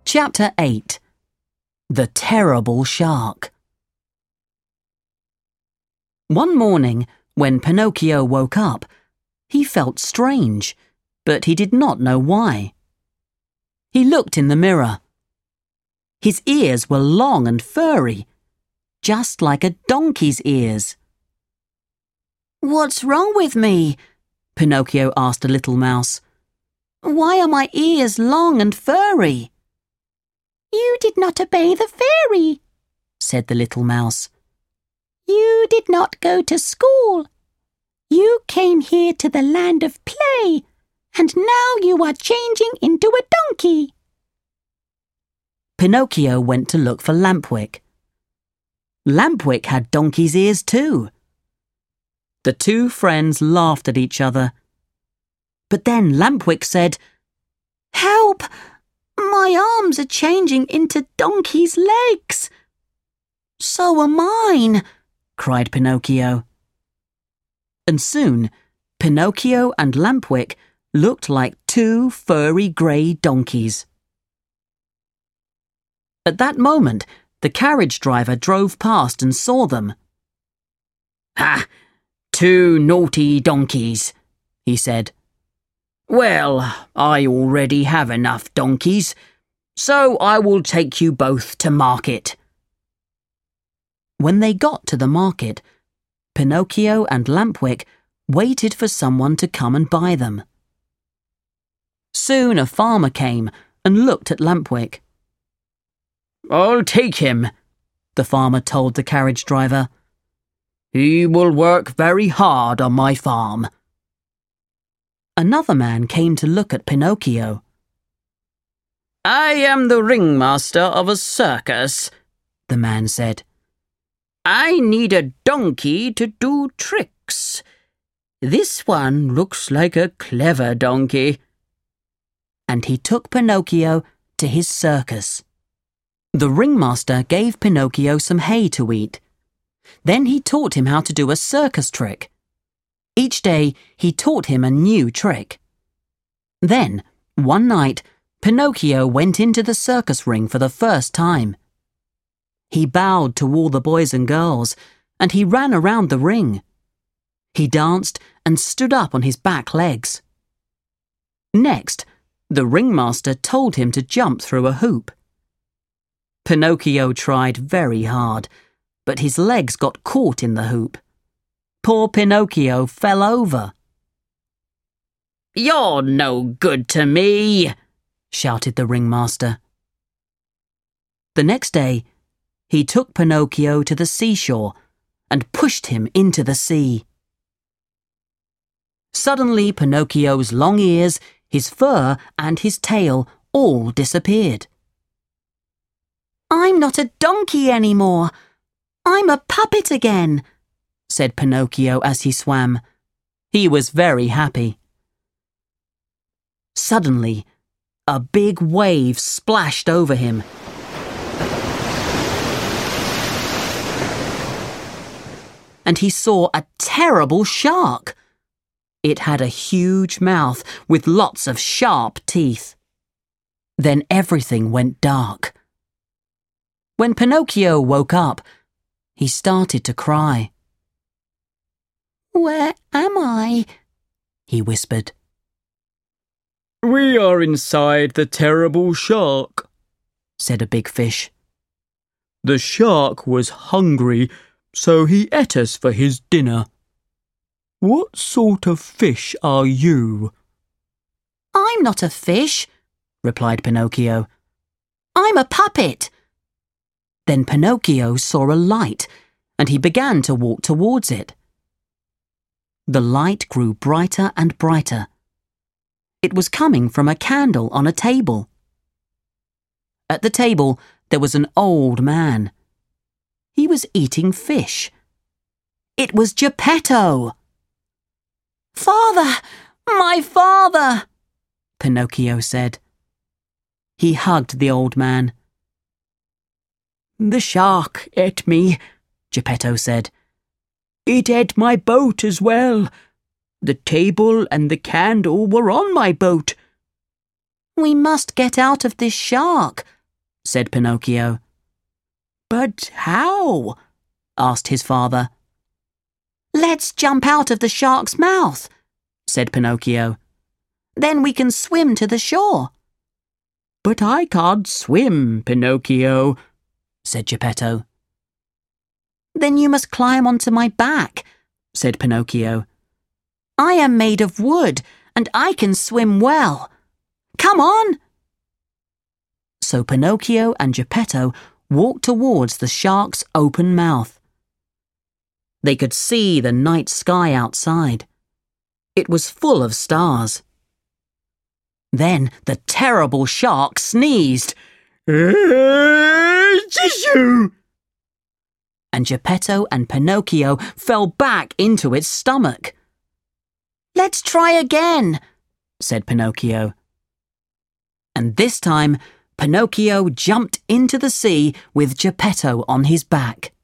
Chapter 8. The Terrible Shark. One morning, when Pinocchio woke up, he felt strange, but he did not know why. He looked in the mirror. His ears were long and furry, just like a donkey's ears. "What's wrong with me?" Pinocchio asked a little mouse. "Why are my ears long and furry?" "You did not obey the fairy," said the little mouse. "You did not go to school. You came here to the land of play, and now you are changing into a donkey." Pinocchio went to look for Lampwick. Lampwick had donkey's ears too. The two friends laughed at each other. But then Lampwick said, "Help! My arms are changing into donkey's legs." "So are mine," cried Pinocchio. And soon, Pinocchio and Lampwick looked like two furry grey donkeys. At that moment, the carriage driver drove past and saw them. "Ha! Two naughty donkeys," he said. "Well, I already have enough donkeys, so I will take you both to market." When they got to the market, Pinocchio and Lampwick waited for someone to come and buy them. Soon a farmer came and looked at Lampwick. "I'll take him," the farmer told the carriage driver. "He will work very hard on my farm." Another man came to look at Pinocchio. "I am the ringmaster of a circus," the man said. "I need a donkey to do tricks. This one looks like a clever donkey." And he took Pinocchio to his circus. The ringmaster gave Pinocchio some hay to eat. Then he taught him how to do a circus trick. Each day he taught him a new trick. Then, one night, Pinocchio went into the circus ring for the first time. He bowed to all the boys and girls, and he ran around the ring. He danced and stood up on his back legs. Next, the ringmaster told him to jump through a hoop. Pinocchio tried very hard, but his legs got caught in the hoop. Poor Pinocchio fell over. "You're no good to me," shouted the ringmaster. The next day, he took Pinocchio to the seashore and pushed him into the sea. Suddenly, Pinocchio's long ears, his fur, and his tail all disappeared. "I'm not a donkey anymore. I'm a puppet again," said Pinocchio as he swam. He was very happy. Suddenly, a big wave splashed over him. And he saw a terrible shark. It had a huge mouth with lots of sharp teeth. Then everything went dark. When Pinocchio woke up, he started to cry. "Where am I?" he whispered. "We are inside the terrible shark," said a big fish. "The shark was hungry, so he ate us for his dinner. What sort of fish are you?" "I'm not a fish," replied Pinocchio. "I'm a puppet." Then Pinocchio saw a light, and he began to walk towards it. The light grew brighter and brighter. It was coming from a candle on a table. At the table, there was an old man. He was eating fish. It was Geppetto. "Father! My father!" Pinocchio said. He hugged the old man. "The shark ate me," Geppetto said. "It ate my boat as well. The table and the candle were on my boat." "We must get out of this shark," said Pinocchio. But how? Asked his father. Let's jump out of the shark's mouth, said Pinocchio. Then we can swim to the shore. But I can't swim, Pinocchio, said Geppetto. Then you must climb onto my back, said Pinocchio. I am made of wood, and I can swim well. Come on! So Pinocchio and Geppetto walked towards the shark's open mouth. They could see the night sky outside. It was full of stars. Then the terrible shark sneezed. Tissue! And Geppetto and Pinocchio fell back into its stomach. Let's try again, said Pinocchio. And this time, Pinocchio jumped into the sea with Geppetto on his back.